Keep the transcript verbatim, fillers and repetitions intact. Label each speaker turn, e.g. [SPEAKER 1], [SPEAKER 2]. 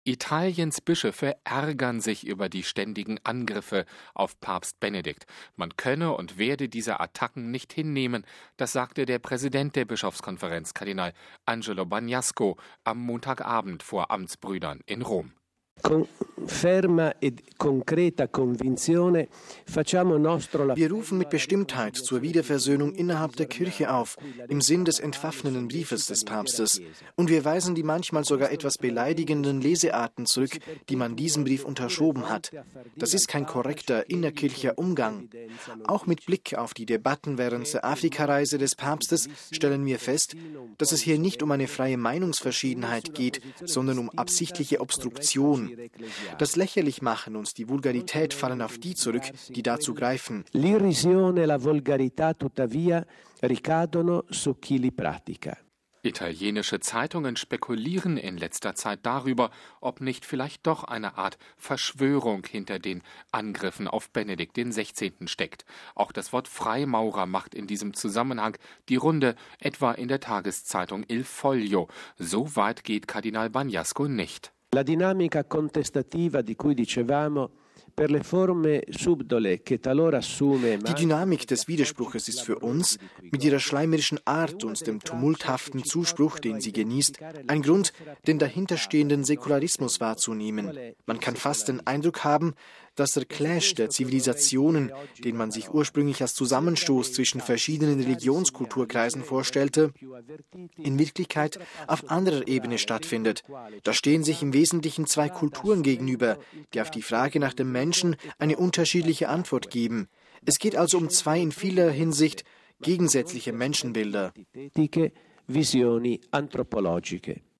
[SPEAKER 1] Italiens Bischöfe ärgern sich über die ständigen Angriffe auf Papst Benedikt. Man könne und werde diese Attacken nicht hinnehmen, das sagte der Präsident der Bischofskonferenz, Kardinal Angelo Bagnasco, am Montagabend vor Amtsbrüdern in Rom.
[SPEAKER 2] Wir rufen mit Bestimmtheit zur Wiederversöhnung innerhalb der Kirche auf, im Sinn des entwaffnenden Briefes des Papstes. Und wir weisen die manchmal sogar etwas beleidigenden Lesearten zurück, die man diesem Brief unterschoben hat. Das ist kein korrekter innerkirchlicher Umgang. Auch mit Blick auf die Debatten während der Afrikareise des Papstes stellen wir fest, dass es hier nicht um eine freie Meinungsverschiedenheit geht, sondern um absichtliche Obstruktion. Das Lächerlichmachen und die Vulgarität fallen auf die zurück, die dazu greifen.
[SPEAKER 3] L'irrisione e la volgarità tuttavia ricadono su chi li pratica.
[SPEAKER 1] Italienische Zeitungen spekulieren in letzter Zeit darüber, ob nicht vielleicht doch eine Art Verschwörung hinter den Angriffen auf Benedikt den Sechzehnten steckt. Auch das Wort Freimaurer macht in diesem Zusammenhang die Runde, etwa in der Tageszeitung Il Foglio. So weit geht Kardinal Bagnasco nicht.
[SPEAKER 3] La dinamica contestativa di cui dicevamo per le forme subdole che talora assume.
[SPEAKER 2] Die Dynamik des Widerspruches ist für uns, mit ihrer schleimerischen Art und dem tumulthaften Zuspruch, den sie genießt, ein Grund, den dahinterstehenden Säkularismus wahrzunehmen. Man kann fast den Eindruck haben, dass der Clash der Zivilisationen, den man sich ursprünglich als Zusammenstoß zwischen verschiedenen Religionskulturkreisen vorstellte, in Wirklichkeit auf anderer Ebene stattfindet. Da stehen sich im Wesentlichen zwei Kulturen gegenüber, die auf die Frage nach dem Menschen eine unterschiedliche Antwort geben. Es geht also um zwei in vieler Hinsicht gegensätzliche Menschenbilder.
[SPEAKER 3] Visioni antropologiche.